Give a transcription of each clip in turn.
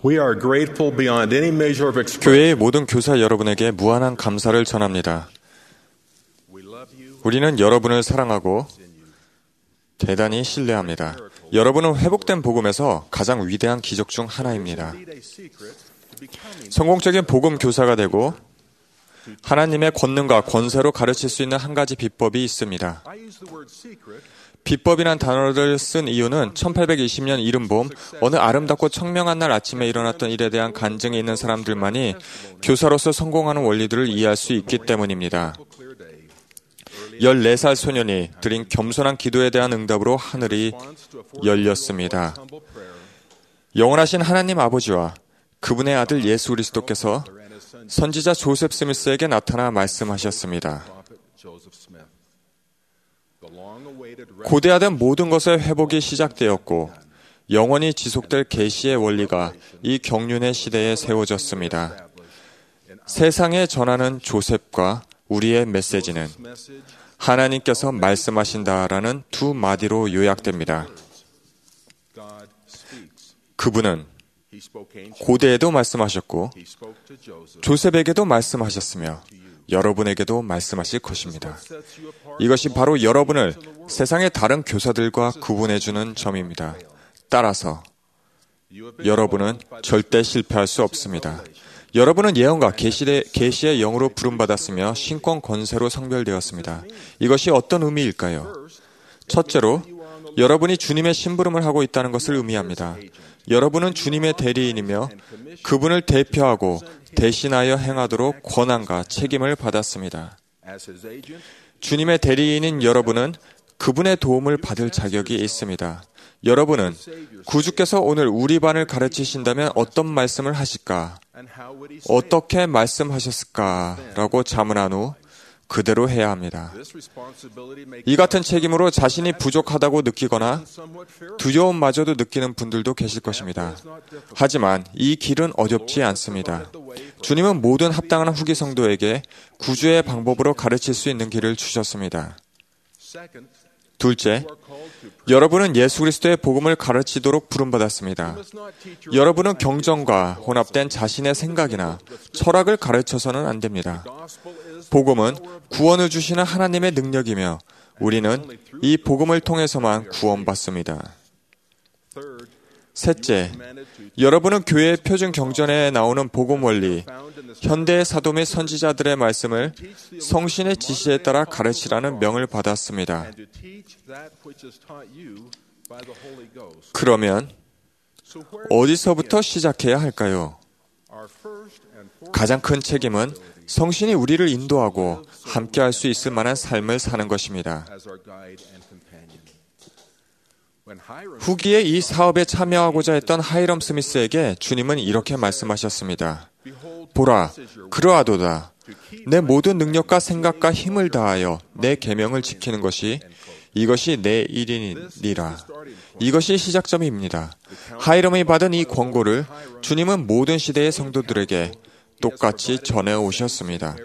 We are grateful beyond any measure of expression. 교회의 모든 교사 여러분에게 무한한 감사를 전합니다. 우리는 여러분을 사랑하고 대단히 신뢰합니다. 여러분은 회복된 복음에서 가장 위대한 기적 중 하나입니다. 성공적인 복음 교사가 되고 하나님의 권능과 권세로 가르칠 수 있는 한 가지 비법이 있습니다. 비법이란 단어를 쓴 이유는 1820년 이른봄 어느 아름답고 청명한 날 아침에 일어났던 일에 대한 간증이 있는 사람들만이 교사로서 성공하는 원리들을 이해할 수 있기 때문입니다. 14살 소년이 드린 겸손한 기도에 대한 응답으로 하늘이 열렸습니다. 영원하신 하나님 아버지와 그분의 아들 예수 그리스도께서 선지자 조셉 스미스에게 나타나 말씀하셨습니다. 고대하던 모든 것의 회복이 시작되었고 영원히 지속될 계시의 원리가 이 경륜의 시대에 세워졌습니다. 세상에 전하는 조셉과 우리의 메시지는 하나님께서 말씀하신다라는 두 마디로 요약됩니다. 그분은 고대에도 말씀하셨고 조셉에게도 말씀하셨으며 여러분에게도 말씀하실 것입니다. 이것이 바로 여러분을 세상의 다른 교사들과 구분해주는 점입니다. 따라서 여러분은 절대 실패할 수 없습니다. 여러분은 예언과 계시의 영으로 부름받았으며 신권 권세로 성별되었습니다. 이것이 어떤 의미일까요? 첫째로 여러분이 주님의 심부름을 하고 있다는 것을 의미합니다. 여러분은 주님의 대리인이며 그분을 대표하고 대신하여 행하도록 권한과 책임을 받았습니다. 주님의 대리인인 여러분은 그분의 도움을 받을 자격이 있습니다. 여러분은 구주께서 오늘 우리 반을 가르치신다면 어떤 말씀을 하실까? 어떻게 말씀하셨을까? 라고 자문한 후 그대로 해야 합니다. 이 같은 책임으로 자신이 부족하다고 느끼거나 두려움마저도 느끼는 분들도 계실 것입니다. 하지만 이 길은 어렵지 않습니다. 주님은 모든 합당한 후기 성도에게 구주의 방법으로 가르칠 수 있는 길을 주셨습니다. 둘째, 여러분은 예수 그리스도의 복음을 가르치도록 부름받았습니다. 여러분은 경전과 혼합된 자신의 생각이나 철학을 가르쳐서는 안 됩니다. 복음은 구원을 주시는 하나님의 능력이며 우리는 이 복음을 통해서만 구원받습니다. 셋째, 여러분은 교회의 표준 경전에 나오는 복음 원리, 현대의 사도 및 선지자들의 말씀을 성신의 지시에 따라 가르치라는 명을 받았습니다. 그러면 어디서부터 시작해야 할까요? 가장 큰 책임은 성신이 우리를 인도하고 함께할 수 있을 만한 삶을 사는 것입니다. 후기에 이 사업에 참여하고자 했던 하이럼 스미스에게 주님은 이렇게 말씀하셨습니다. 보라, 그러하도다. 내 모든 능력과 생각과 힘을 다하여 내 계명을 지키는 것이 이것이 내 일이니라. 이것이 시작점입니다. 하이럼이 받은 이 권고를 주님은 모든 시대의 성도들에게 똑같이 전해오셨습니다.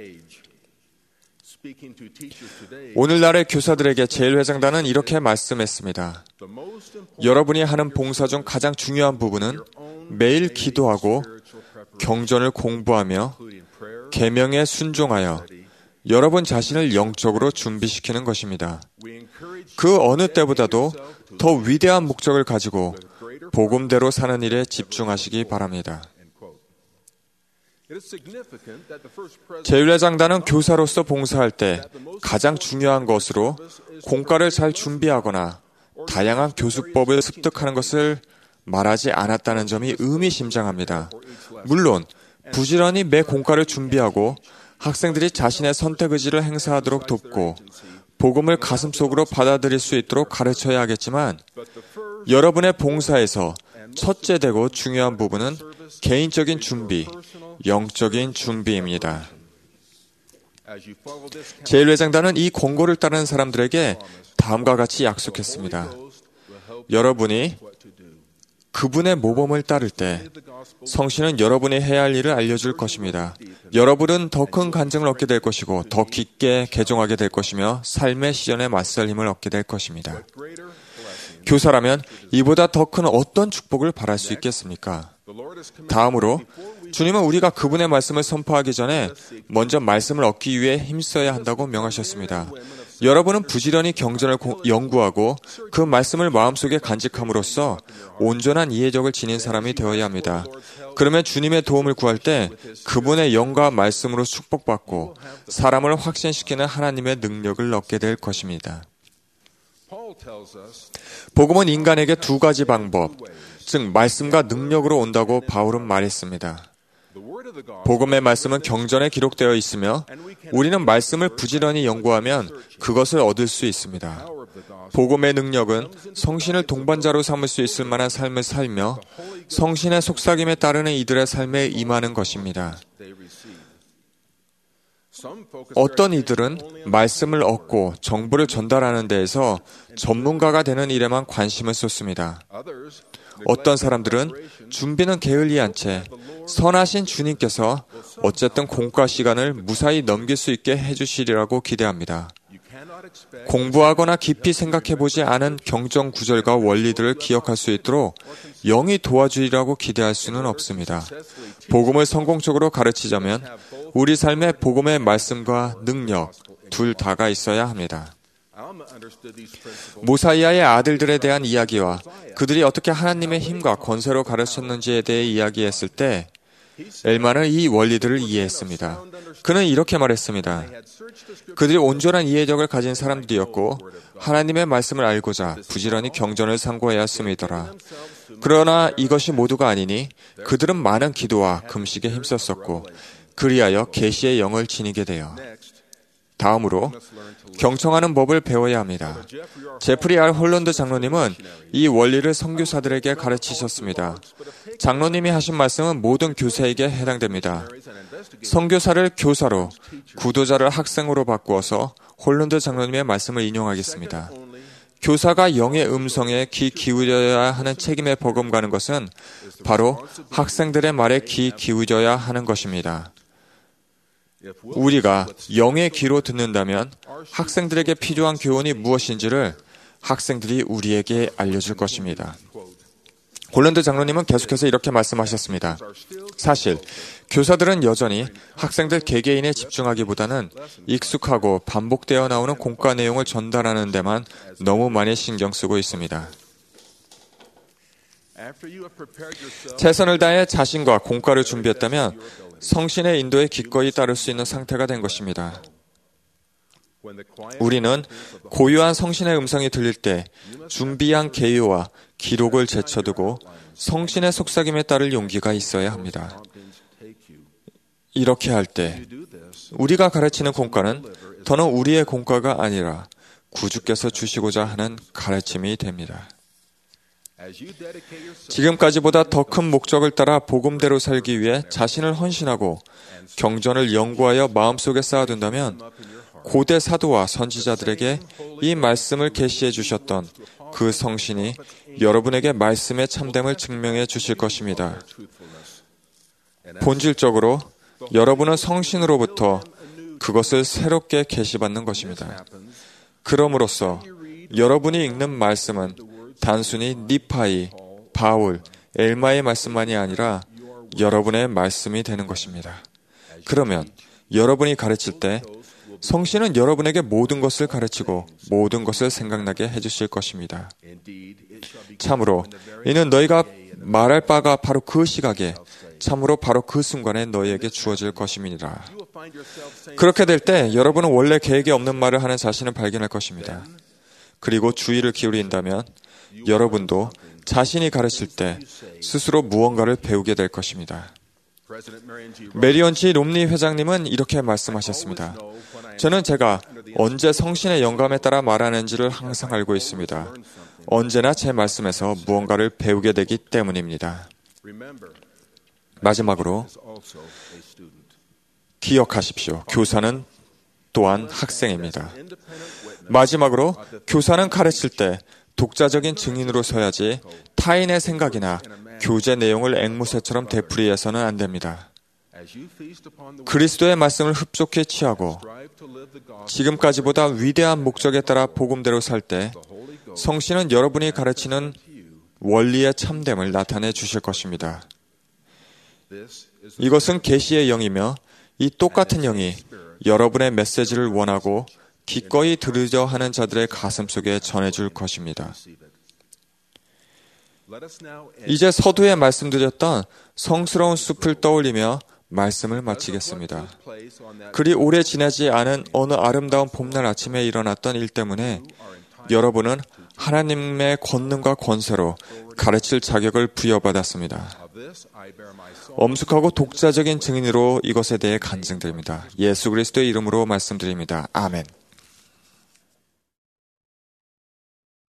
오늘날의 교사들에게 제일회장단은 이렇게 말씀했습니다. 여러분이 하는 봉사 중 가장 중요한 부분은 매일 기도하고 경전을 공부하며 계명에 순종하여 여러분 자신을 영적으로 준비시키는 것입니다. 그 어느 때보다도 더 위대한 목적을 가지고 복음대로 사는 일에 집중하시기 바랍니다. 제일회장단은 교사로서 봉사할 때 가장 중요한 것으로 공과를 잘 준비하거나 다양한 교수법을 습득하는 것을 말하지 않았다는 점이 의미심장합니다. 물론 부지런히 매 공과를 준비하고 학생들이 자신의 선택 의지를 행사하도록 돕고 복음을 가슴속으로 받아들일 수 있도록 가르쳐야 하겠지만 여러분의 봉사에서 첫째 되고 중요한 부분은 개인적인 준비, 영적인 준비입니다. 제일회장단은 이 권고를 따르는 사람들에게 다음과 같이 약속했습니다. 여러분이 그분의 모범을 따를 때 성신은 여러분이 해야 할 일을 알려줄 것입니다. 여러분은 더 큰 간증을 얻게 될 것이고 더 깊게 개종하게 될 것이며 삶의 시련에 맞설 힘을 얻게 될 것입니다. 교사라면 이보다 더 큰 어떤 축복을 바랄 수 있겠습니까? 다음으로 주님은 우리가 그분의 말씀을 선포하기 전에 먼저 말씀을 얻기 위해 힘써야 한다고 명하셨습니다. 여러분은 부지런히 경전을 연구하고 그 말씀을 마음속에 간직함으로써 온전한 이해력을 지닌 사람이 되어야 합니다. 그러면 주님의 도움을 구할 때 그분의 영과 말씀으로 축복받고 사람을 확신시키는 하나님의 능력을 얻게 될 것입니다. 복음은 인간에게 두 가지 방법, 즉 말씀과 능력으로 온다고 바울은 말했습니다. 복음의 말씀은 경전에 기록되어 있으며 우리는 말씀을 부지런히 연구하면 그것을 얻을 수 있습니다. 복음의 능력은 성신을 동반자로 삼을 수 있을 만한 삶을 살며 성신의 속삭임에 따르는 이들의 삶에 임하는 것입니다. 어떤 이들은 말씀을 얻고 정보를 전달하는 데에서 전문가가 되는 일에만 관심을 쏟습니다. 어떤 사람들은 준비는 게을리한 채 선하신 주님께서 어쨌든 공과 시간을 무사히 넘길 수 있게 해주시리라고 기대합니다. 공부하거나 깊이 생각해보지 않은 경전 구절과 원리들을 기억할 수 있도록 영이 도와주리라고 기대할 수는 없습니다. 복음을 성공적으로 가르치자면 우리 삶에 복음의 말씀과 능력 둘 다가 있어야 합니다. 모사이아의 아들들에 대한 이야기와 그들이 어떻게 하나님의 힘과 권세로 가르쳤는지에 대해 이야기했을 때 엘만은 이 원리들을 이해했습니다. 그는 이렇게 말했습니다. 그들이 온전한 이해력을 가진 사람들이었고 하나님의 말씀을 알고자 부지런히 경전을 상고하였음이더라. 그러나 이것이 모두가 아니니 그들은 많은 기도와 금식에 힘썼었고 그리하여 계시의 영을 지니게 되어 다음으로 경청하는 법을 배워야 합니다. 제프리 R. 홀런드 장로님은 이 원리를 선교사들에게 가르치셨습니다. 장로님이 하신 말씀은 모든 교사에게 해당됩니다. 선교사를 교사로, 구도자를 학생으로 바꾸어서 홀런드 장로님의 말씀을 인용하겠습니다. 교사가 영의 음성에 귀 기울여야 하는 책임에 버금가는 것은 바로 학생들의 말에 귀 기울여야 하는 것입니다. 우리가 영의 귀로 듣는다면 학생들에게 필요한 교훈이 무엇인지를 학생들이 우리에게 알려줄 것입니다. 홀런드 장로님은 계속해서 이렇게 말씀하셨습니다. 사실 교사들은 여전히 학생들 개개인에 집중하기보다는 익숙하고 반복되어 나오는 공과 내용을 전달하는 데만 너무 많이 신경 쓰고 있습니다. 최선을 다해 자신과 공과를 준비했다면 성신의 인도에 기꺼이 따를 수 있는 상태가 된 것입니다. 우리는 고요한 성신의 음성이 들릴 때 준비한 개요와 기록을 제쳐두고 성신의 속삭임에 따를 용기가 있어야 합니다. 이렇게 할 때 우리가 가르치는 공과는 더는 우리의 공과가 아니라 구주께서 주시고자 하는 가르침이 됩니다. 지금까지보다 더 큰 목적을 따라 복음대로 살기 위해 자신을 헌신하고 경전을 연구하여 마음속에 쌓아둔다면 고대 사도와 선지자들에게 이 말씀을 계시해 주셨던 그 성신이 여러분에게 말씀의 참됨을 증명해 주실 것입니다. 본질적으로 여러분은 성신으로부터 그것을 새롭게 계시받는 것입니다. 그럼으로써 여러분이 읽는 말씀은 단순히 니파이, 바울, 엘마의 말씀만이 아니라 여러분의 말씀이 되는 것입니다. 그러면 여러분이 가르칠 때 성신은 여러분에게 모든 것을 가르치고 모든 것을 생각나게 해주실 것입니다. 참으로 이는 너희가 말할 바가 바로 그 시각에 참으로 바로 그 순간에 너희에게 주어질 것임이니라. 그렇게 될 때 여러분은 원래 계획에 없는 말을 하는 자신을 발견할 것입니다. 그리고 주의를 기울인다면 여러분도 자신이 가르칠 때 스스로 무언가를 배우게 될 것입니다. 메리온 G. 롬리 회장님은 이렇게 말씀하셨습니다. 저는 제가 언제 성신의 영감에 따라 말하는지를 항상 알고 있습니다. 언제나 제 말씀에서 무언가를 배우게 되기 때문입니다. 마지막으로 기억하십시오. 교사는 또한 학생입니다. 마지막으로 교사는 가르칠 때 독자적인 증인으로 서야지 타인의 생각이나 교재 내용을 앵무새처럼 되풀이해서는 안 됩니다. 그리스도의 말씀을 흡족히 취하고 지금까지보다 위대한 목적에 따라 복음대로 살 때 성신은 여러분이 가르치는 원리의 참됨을 나타내 주실 것입니다. 이것은 계시의 영이며 이 똑같은 영이 여러분의 메시지를 원하고 기꺼이 들으려 하는 자들의 가슴 속에 전해줄 것입니다. 이제 서두에 말씀드렸던 성스러운 숲을 떠올리며 말씀을 마치겠습니다. 그리 오래 지나지 않은 어느 아름다운 봄날 아침에 일어났던 일 때문에 여러분은 하나님의 권능과 권세로 가르칠 자격을 부여받았습니다. 엄숙하고 독자적인 증인으로 이것에 대해 간증드립니다. 예수 그리스도의 이름으로 말씀드립니다. 아멘.